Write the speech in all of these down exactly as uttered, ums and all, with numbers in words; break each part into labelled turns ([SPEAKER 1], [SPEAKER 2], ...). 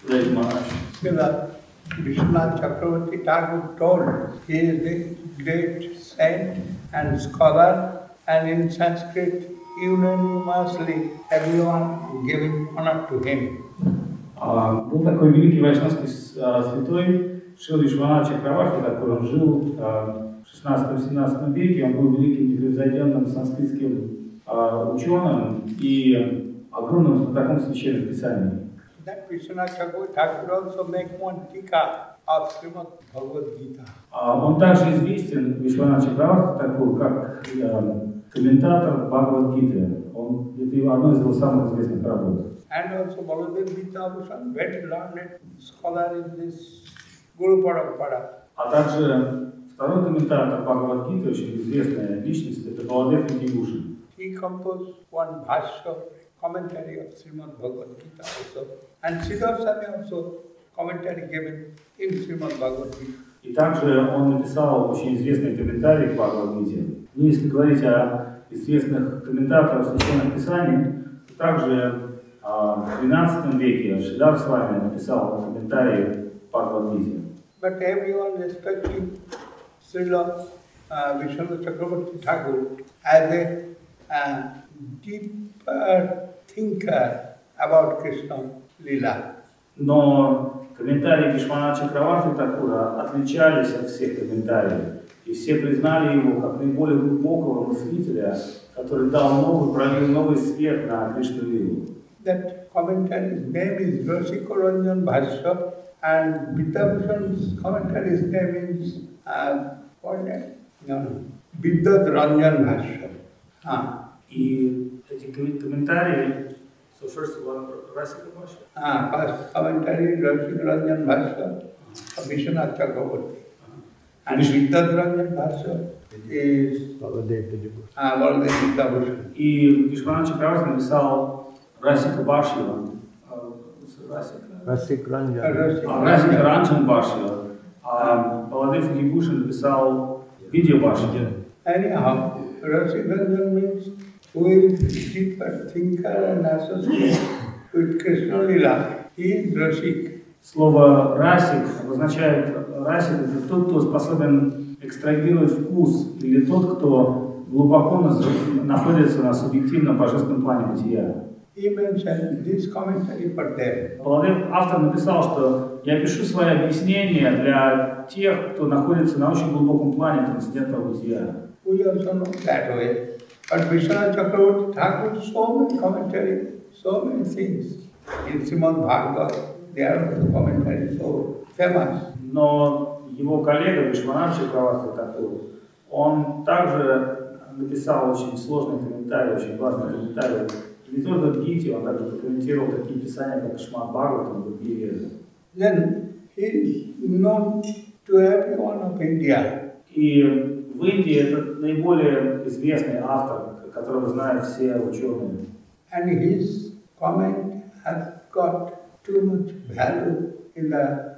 [SPEAKER 1] Great Maharaj.
[SPEAKER 2] Srila Vishwanath Chakravarti Thakur told he is the great saint and scholar, and in Sanskrit unanimously everyone giving honor to him.
[SPEAKER 1] А, был такой великий вайшнавский а, святой Шрила Вишванат Чакраварти, который он жил а, в шестнадцатом-семнадцатом веке, он был великим непревзойденным санскритским а, ученым и огромным знатоком священных писаний.
[SPEAKER 2] That Vishwanath Chakravarti Thakur also make one tika of Srimad Bhagavad Gita.
[SPEAKER 1] А, он также известен, Вишванат Чакраварти, такой, как а, комментатор Бхагавад-гиты. Он, это одно из его самых известных работ.
[SPEAKER 2] And also Baladev Vidyabhushan, very learned scholar in this Guru Parampara.
[SPEAKER 1] А также второй комментатор Бхагавад-гиты, очень известная личность, это Баладев Видьябхушан.
[SPEAKER 2] He composed one bhashya, commentary of Srimad Bhagavad Gita also. And Siddhar Swami also commentary given in Srimad Bhagavad Gita.
[SPEAKER 1] И также он написал очень известный комментарий к Бхагавад-гите. Ну, если говорить о известных комментаторах священных писаний, то также в двенадцатом веке Шридар Свами написал комментарий к Бхагавад-гите.
[SPEAKER 2] But everyone respecting Srila uh, Vishwanath Chakravarti Thakur as a uh, deeper thinker about Krishna Lila.
[SPEAKER 1] Но комментарии Вишванат Чакраварти Такура отличались от всех комментариев, и все признали его как наиболее глубокого мыслителя, который дал новый, пролил новый свет на Кришну Лилу.
[SPEAKER 2] That commentary's name is Rasika Ranjan Bhashya, and Vidyabhushan's commentary's name is uh, what name? No, no. Vidyat Ranjan Bhashya. Ah.
[SPEAKER 1] И эти комментарии, so first one, Rasika Bhashya.
[SPEAKER 2] Ah, first commentary Rasika Ranjan Bhashya of Vishwanath Chakravarti. And Vidyat Ranjan Bhashya is Baladev Vidyabhushan. Ah, Baladev Vidyabhushan.
[SPEAKER 1] И Вишванат Чакраварти написал Расика Бхашья,
[SPEAKER 3] Расик Ранджан.
[SPEAKER 1] Расика Ранджан Бхашья, а Баладев Видьябхушан написал Видья Бхашья.
[SPEAKER 2] Anyhow, Rasika Ranjan means who is deeper thinker and associate with Krishna Lila. He is Rasik.
[SPEAKER 1] Слово «расик» обозначает «расик» — это тот, кто способен экстрагировать вкус, или тот, кто глубоко находится на субъективном божественном плане бытия.
[SPEAKER 2] He mentioned this commentary for them.
[SPEAKER 1] Баладев, автор написал, что я пишу свои объяснения для тех, кто находится на очень глубоком плане трансцендентного бытия.
[SPEAKER 2] We also know that way. But Vishwanath Chakravarti Thakur, so many commentary, so many things. In Srimad Bhagavad, there are commentaries so famous.
[SPEAKER 1] Но его коллега Вишванат Чакраварти Такур, он также написал очень сложный комментарий, очень важный комментарий. Не только в Гите, он также прокомментировал такие писания, как Шримад Бхагаватам и другие веды.
[SPEAKER 2] Then he is known to everyone of India.
[SPEAKER 1] И в Индии это наиболее известный автор, которого знают все ученые.
[SPEAKER 2] And his comment has got too much value in the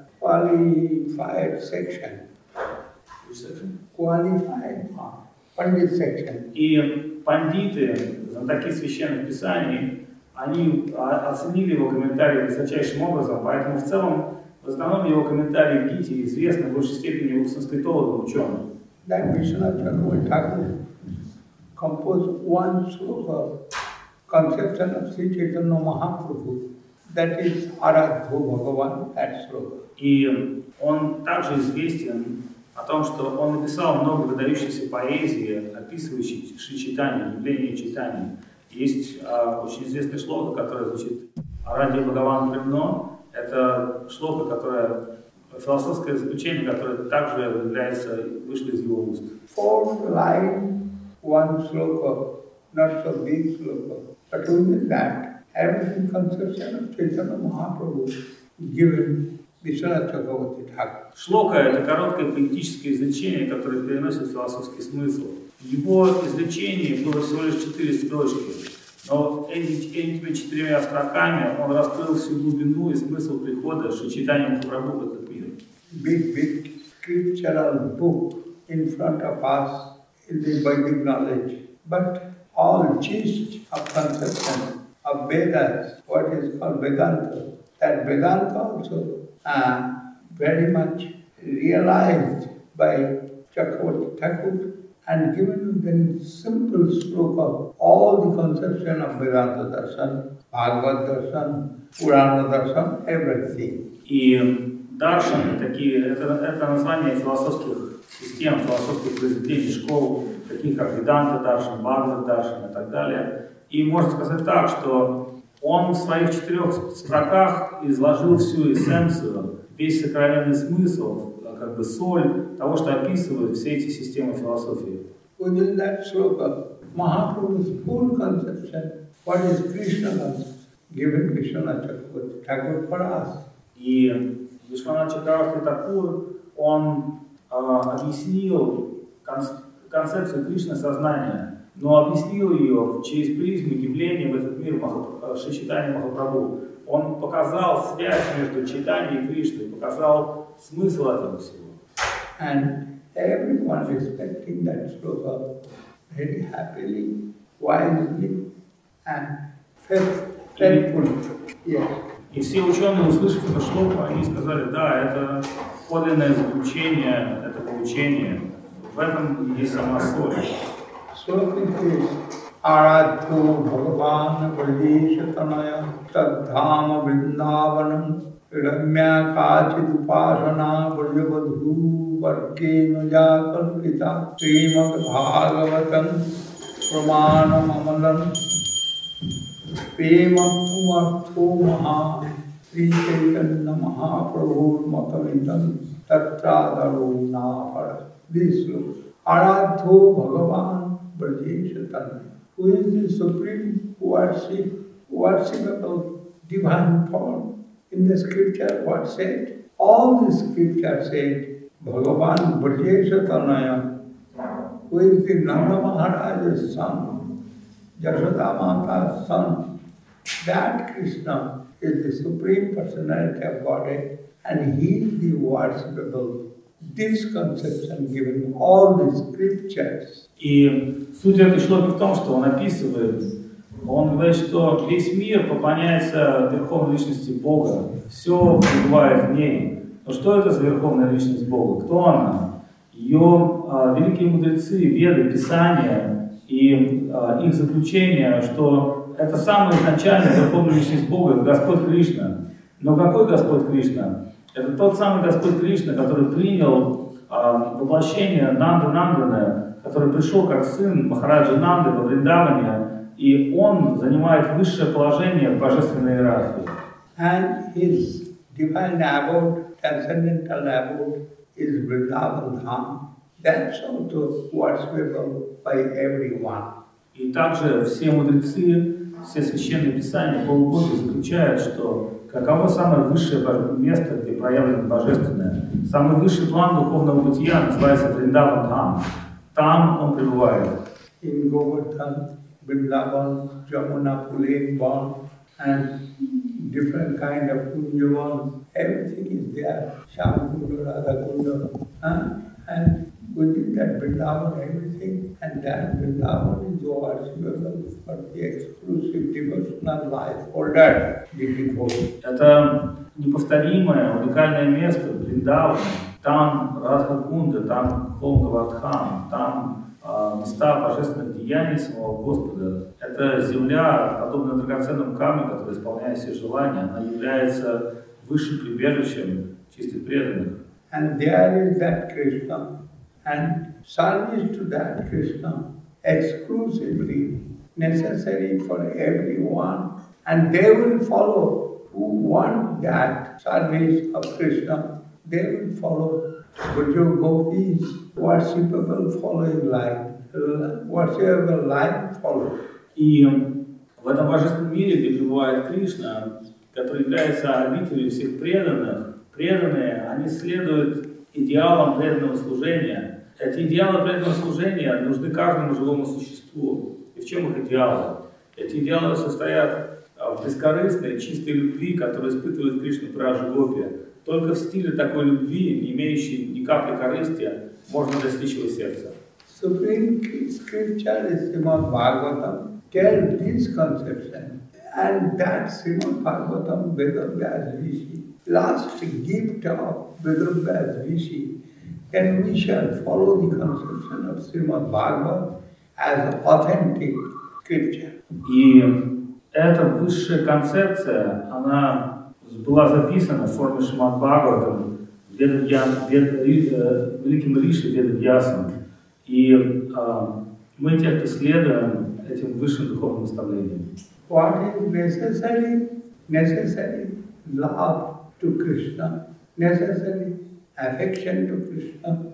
[SPEAKER 2] qualified section.
[SPEAKER 1] Which section?
[SPEAKER 2] Qualified Pandit section.
[SPEAKER 1] И пандиты, знатоки священных писаний, они оценили его комментарии высочайшим образом, поэтому в целом, в основном его комментарии в Гите известны в большей степени у санскритологов, ученых.
[SPEAKER 2] That Vishwanath Chakravarti Thakur composed one sloka, conception of Sri Chaitanya Mahaprabhu, that is Aradho Bhagavan, that sloka.
[SPEAKER 1] И он также известен о том, что он написал много выдающейся поэзии, описывающей Шри Чайтанью, явление Чайтаньи. Есть а, очень известная шлока, которая звучит «Аради Бхагаван Премно». Это шлока, которая философское заключение, которое также является, вышло из его уст.
[SPEAKER 2] Four line, one sloka, not so big sloka, but within that, everything conception of Chaitanya Mahaprabhu given Vishwanath Chakravarti Thakur.
[SPEAKER 1] Шлока — это короткое поэтическое изречение, которое переносит философский смысл. В его изречении было всего лишь четыре строчки, но этими четырьмя строками он раскрыл всю глубину и смысл прихода Шри Чайтаньи Махапрабху в этот мир.
[SPEAKER 2] Big, big scriptural book in front of us in the Vedic knowledge, but all gist of conception of Vedas, what is called Vedanta, that Vedanta also uh, very much realized by Chakravarti Thakur and given very simple sloka all the conception of Vedanta Darshan, Bhagavad Darshan, Purana Darshan, everything.
[SPEAKER 1] И даршаны такие, это, это название философских систем, философских произведений, школ, таких как Веданта Даршан, Бхагавад Даршан и так далее. И можно сказать так, что он в своих четырех строках изложил всю эссенцию, весь сокровенный смысл, как бы соль того, что описывают все эти системы философии.
[SPEAKER 2] Within that sloka, Mahaprabhu's full conception, what is Krishna consciousness, given Vishwanath Thakur for us.
[SPEAKER 1] И Вишванат Чакраварти Такур, он э, объяснил концепцию Кришны сознания, но объяснил ее через призму явления в этот мир Шри Чайтаньи Махапрабху. Он показал связь между Чайтаньей и Кришной, показал смысл этого всего.
[SPEAKER 2] And everyone respecting that sloka very happily, wisely and faithfully. Yes.
[SPEAKER 1] И все ученые, услышав это шлоку, они сказали, да, это подлинное заключение этого учения. В этом есть сама соль.
[SPEAKER 2] Арадхо Бхагаван Валишатанaya Таддхама Вриндаванам Рамя Качит Упасана Vrajavadhu Varkena Jakalpita Srimad Bhagavatam Pramanam Amalam Prema Pumartho Maha Sri Chaitanya Mahaprabhu Matavindam Tatradaro Nahara. This looks Aradho Bhagavan Vrajeshatana, who is the supreme worship, worshipable divine form. In the scripture, what said? All the scripture said Bhagavan Vrajeshatana, who is the Nanda Maharaja's son, Yashoda Mata's son. That Krishna is the supreme personality of Godhead, and he is the worshipable. This conception given all the scriptures.
[SPEAKER 1] И суть этой шлоки в том, что он описывает, он говорит, что весь мир поклоняется Верховной Личности Бога, все пребывает в ней. Но что это за Верховная Личность Бога? Кто она? Ее а, великие мудрецы, Веды, Писания и а, их заключение, что это самая изначальная Верховная Личность Бога, это Господь Кришна. Но какой Господь Кришна? Это тот самый Господь Кришна, который принял а, воплощение Нанды Нанданы, который пришел как сын Махараджи Нанды во Вриндаване, и он занимает высшее положение в божественной иерархии.
[SPEAKER 2] And his divine abode, transcendental abode, is Vrindavan Dham. That's also worshipable by everyone.
[SPEAKER 1] И также все мудрецы, все священные писания, полубоги заключают, что каково самое высшее место, где проявлено божественное, самый высший план духовного бытия называется Вриндаван Dham. Там он пребывает.
[SPEAKER 2] In Govardhan, Vrindavan, Jamuna, Pule, Bon, and different kind of Kunjavan, everything is there. Shamkunda, Radhakunda, huh? And within that Vrindavan, everything, and that Vrindavan is worshipable for the exclusive devotional life holder, the devotee.
[SPEAKER 1] Это неповторимое, уникальное место Вриндавана. Там Радха-кунда, там холм Гавардхан, там э, места божественных деяний самого Господа. Это земля, подобная драгоценному камню, который исполняет все желания. Она является высшим прибежищем чистых преданных.
[SPEAKER 2] And there is that Krishna, and service to that Krishna exclusively necessary for everyone, and they will follow who want that service of Krishna. They will follow Braja Gopis, worshipable following life, worshipable life follow.
[SPEAKER 1] И в этом божественном мире, где пребывает Кришна, который является обителью всех преданных, преданные, они следуют идеалам преданного служения. Эти идеалы преданного служения нужны каждому живому существу. И в чем их идеалы? Эти идеалы состоят в бескорыстной, чистой любви, которую испытывает Кришна в Браджа Гопи. Только в стиле такой любви, не имеющей ни капли корыстия, можно достичь его сердца.
[SPEAKER 2] Supreme scripture is Srimad Bhagavatam. Tell this conception. And that Srimad Bhagavatam Vedavyas Rishi, last gift of Vedavyas Rishi, then we shall follow the conception of Srimad Bhagavatam as authentic scripture.
[SPEAKER 1] И эта высшая концепция, она была записана в форме Шримад Бхагаватам великим Риши Ведавьясом. И э, мы те, кто следуем этим высшим духовным наставлениям.
[SPEAKER 2] What is necessary? Necessary love to Krishna, necessary affection to Krishna,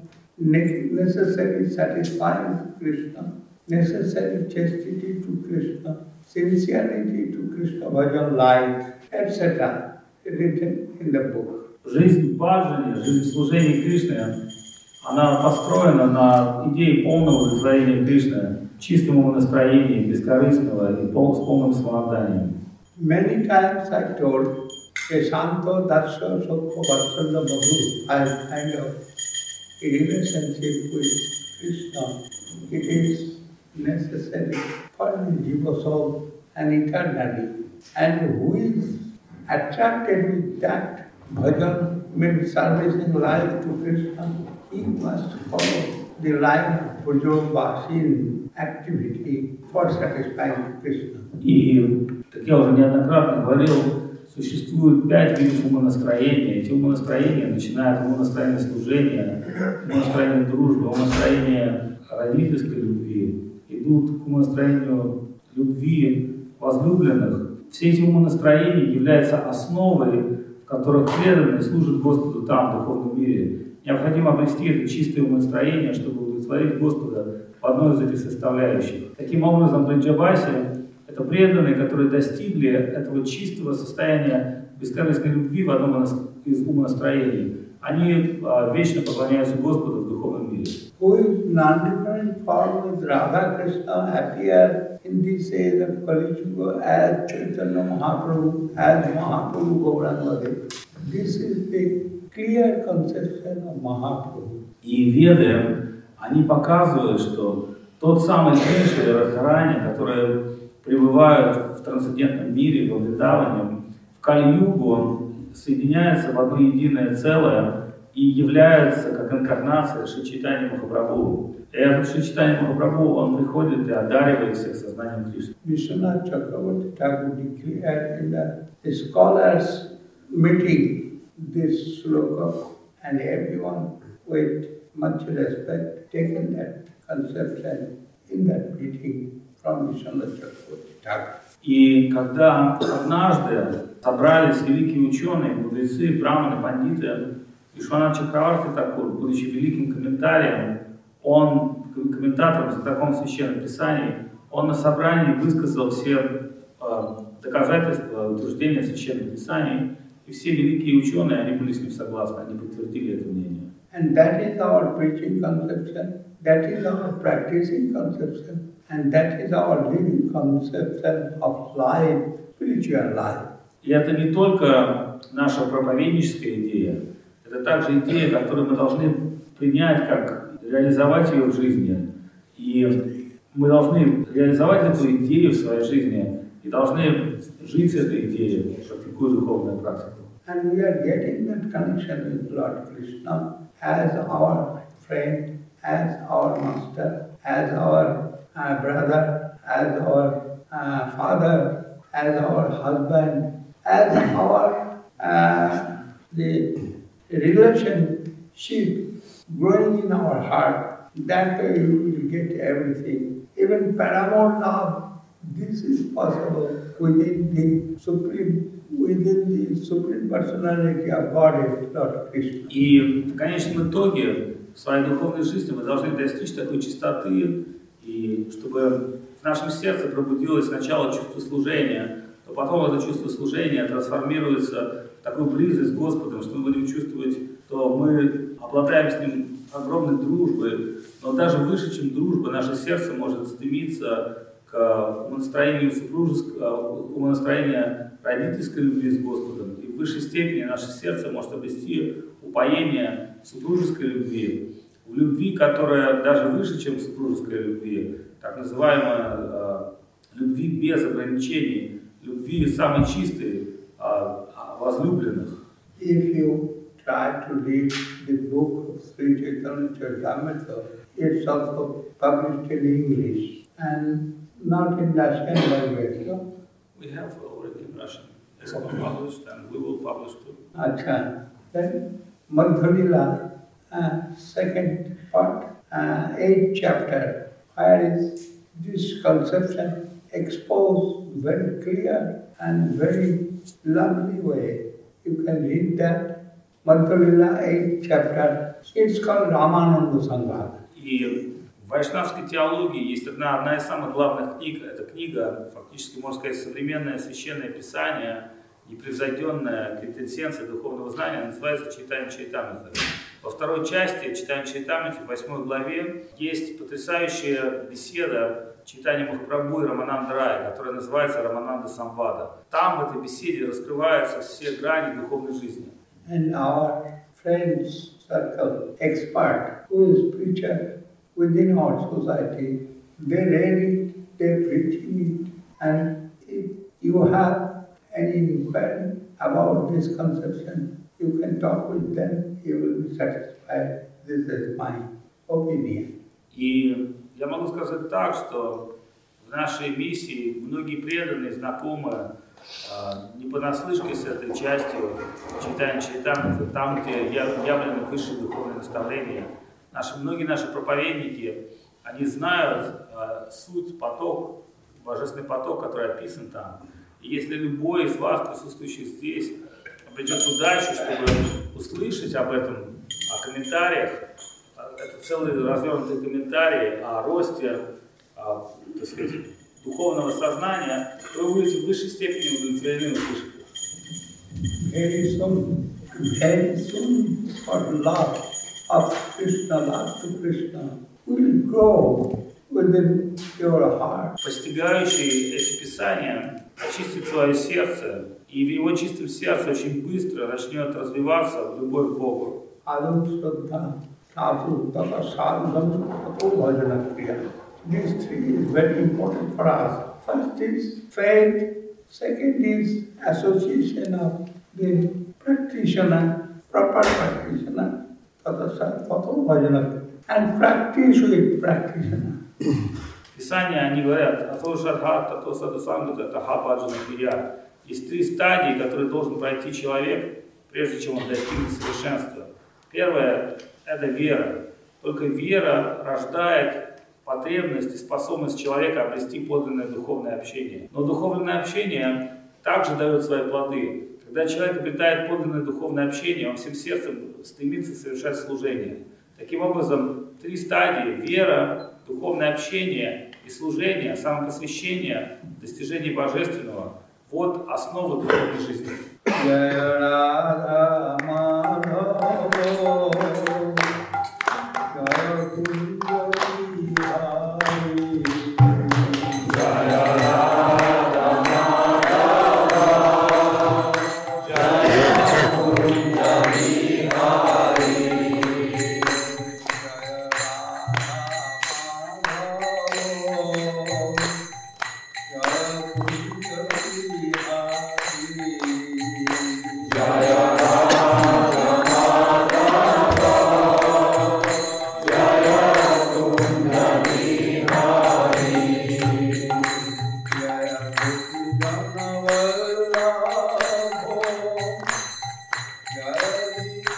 [SPEAKER 2] necessary satisfying to Krishna, necessary chastity to Krishna, sincerity to Krishna bhajan life, et cetera, written in the book.
[SPEAKER 1] Жизнь в баджане, жизнь в служении Кришне, она построена на идее полного удовлетворения Кришны, чистом умонастроении, бескорыстного и пол, с полным самоотданием.
[SPEAKER 2] Many times I told, Eshanto Darsha Sokho Vatsala Madhu, as kind of a relationship with Krishna, it is necessary for the jiva soul and eternally. And who is attracted with that bhajan, means servicing life to Krishna, he must follow the line of Bhajobhasin activity for satisfying Krishna.
[SPEAKER 1] И, как я уже неоднократно говорил, существует пять видов умонастроения. Эти умонастроения начинают умонастроение служения, умонастроение дружбы, умонастроение родительской любви, идут к умонастроению любви возлюбленных. Все эти умонастроения являются основой, в которых преданные служат Господу там, в духовном мире. Необходимо обрести это чистое умонастроение, чтобы удовлетворить Господа в одной из этих составляющих. Таким образом, Бриджабаси — это преданные, которые достигли этого чистого состояния бескорыстной любви в одном из умонастроений. Они а, вечно поклоняются Господу в духовном мире.
[SPEAKER 2] Who is non-different form with Radha Krishna appear in this age of Kali Yuga as Chaitanya Mahaprabhu, as Mahaprabhu Gauranga Dev. This is the clear conception of Mahaprabhu.
[SPEAKER 1] И Веды, они показывают, что тот самый Кришна или Радхарани, которые пребывают в трансцендентном мире, в Вриндаване, в Кали-югу он соединяется в одно единое целое и является как инкарнация Шри Чайтаньи Махапрабху. И этот Шри Чайтаньи Махапрабху, он приходит и одаривает всех сознанием Кришны.
[SPEAKER 2] Vishwanath Chakravarti Thakur declared in the scholars meeting this sloka, and everyone with much respect taken that conception in that meeting from Vishwanath Chakravarti Thakur.
[SPEAKER 1] И когда однажды собрались великие ученые, мудрецы, браманы, пандиты, Вишванат Чакраварти Такур, будучи великим комментарием, он, комментатором знатоком священных писаний, он на собрании высказал все э, доказательства утверждения священных писаний, и все великие ученые, они были с ним согласны, они подтвердили это мнение.
[SPEAKER 2] And that is our preaching conception, that is our practicing conception, and that is our living conception of life, spiritual life.
[SPEAKER 1] И это не только наша проповедническая идея, это также идея, которую мы должны принять, как реализовать ее в жизни. И мы должны реализовать эту идею в своей жизни и должны жить этой идеей, практикуя духовную практику.
[SPEAKER 2] And we are getting that connection with Lord Krishna as our friend, as our master, as our uh, brother, as our uh, father, as our husband, as our uh, the relationship growing in our heart. That way we will get everything. Even paramount love, this is possible within the supreme, within the supreme personality of Godhead, Lord Krishna.
[SPEAKER 1] И в конечном итоге в своей духовной жизни мы должны достичь такой чистоты, и чтобы в нашем сердце пробудилось сначала чувство служения, то потом это чувство служения трансформируется в такую близость с Господом, что мы будем чувствовать, что мы обладаем с Ним огромной дружбой, но даже выше, чем дружба, наше сердце может стремиться к умонастроению супружеского, умонастроению родительской любви с Господом, и в высшей степени наше сердце может обрести упоение супружеской любви, в любви, которая даже выше, чем супружеская любви, так называемая э, любви без ограничений, любви самой чистой, возлюбленных.
[SPEAKER 2] If you try to read the book of Sri Chaitanya Charitamrita, it's also published in English and not in Russian language. No?
[SPEAKER 1] We have already in Russian. It's published and we will publish too.
[SPEAKER 2] Acha. Then Madhulila, uh, second part, uh, eighth chapter, where is this conception exposed very clear and very lovely way. You can read that, Madhulila, eighth chapter. It's called Ramananda Sangha.
[SPEAKER 1] И в вайшнавской теологии есть одна, одна из самых главных книг. Это книга, фактически, можно сказать, современное священное писание, непревзойденная квинтэссенция духовного знания, называется Чайтанья Чаритамрита. Во второй части Чайтанья Чаритамриты, в восьмой главе, есть потрясающая беседа Чайтаньи Махапрабху и Рамананда Рая, которая называется Рамананда Самвада. Там в этой беседе раскрываются все грани духовной жизни.
[SPEAKER 2] And our friends circle, expert, who is preacher within our society, they read it, they preach it, and if you have any inquiry about this conception, you can talk with them, you will be satisfied. This is my opinion.
[SPEAKER 1] И я могу сказать так, что в нашей миссии многие преданные, знакомые, не понаслышке с этой частью Чайтаньи Чаритамриты, там, где явлены высшие духовные наставления. Наши, многие наши проповедники, они знают э, суть, поток, божественный поток, который описан там. И если любой из вас, присутствующих здесь, обретет удачу, чтобы услышать об этом, о комментариях, это целый развернутый комментарий о росте, о, так сказать, духовного сознания, вы будете в высшей степени удовлетворены услышать.
[SPEAKER 2] Very soon, very soon, for love of Krishna, love to Krishna, will grow within your heart.
[SPEAKER 1] Постигающий эти писания очистит свое сердце, и в его чистом сердце очень быстро начнет развиваться любовь к Богу.
[SPEAKER 2] Adu Shraddha, Sadhu, Tata Sadhana, Tato Bhajana Kriya. These three is very important for us. First is faith, second is association of the practitioner, proper practitioner, Tata Sadhu, Tato Bhajana, and practice with practitioner.
[SPEAKER 1] Писания, они говорят, Ато Шадхат, Тато Садасангата, Таха Баджана Крия. Есть три стадии, которые должен пройти человек, прежде чем он достигнет совершенства. Первое – это вера. Только вера рождает потребность и способность человека обрести подлинное духовное общение. Но духовное общение также дает свои плоды. Когда человек обретает подлинное духовное общение, он всем сердцем стремится совершать служение. Таким образом, три стадии – вера, духовное общение и служение, самопосвящение, достижение божественного – вот основа духовной жизни.
[SPEAKER 2] Jai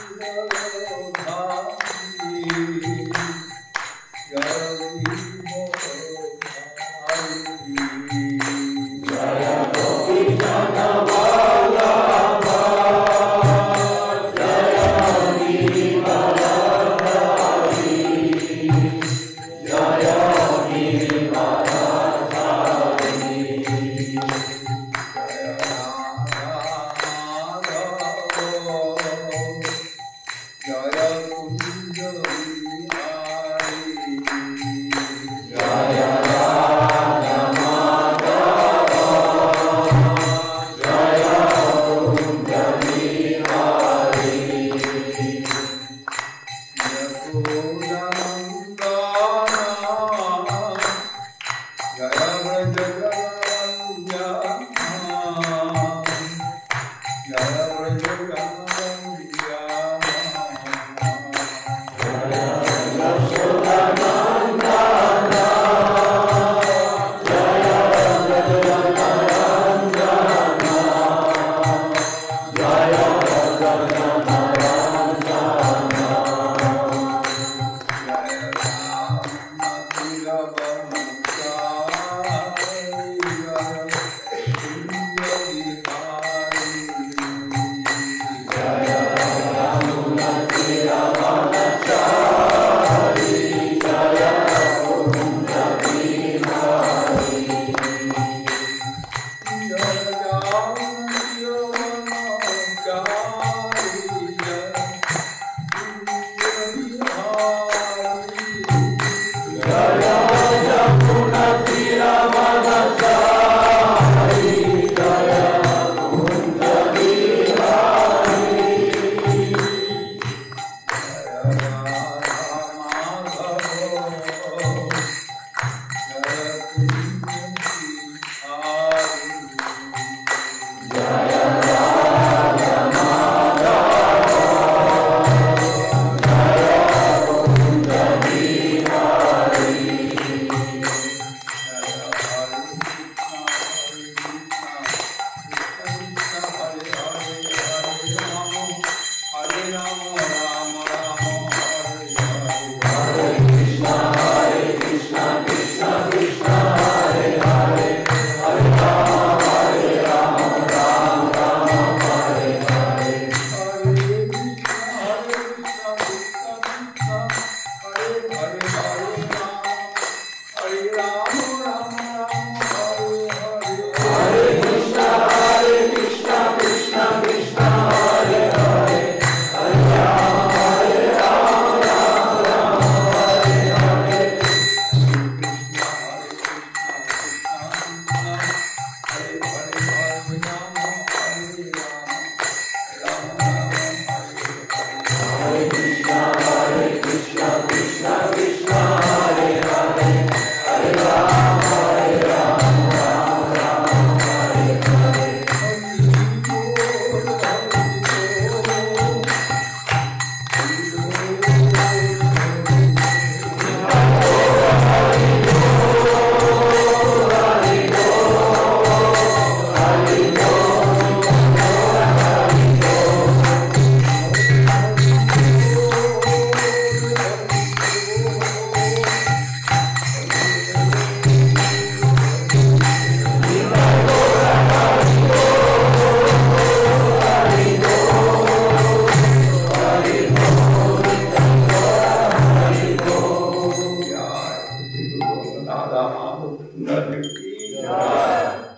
[SPEAKER 2] Prabhupada ki jai.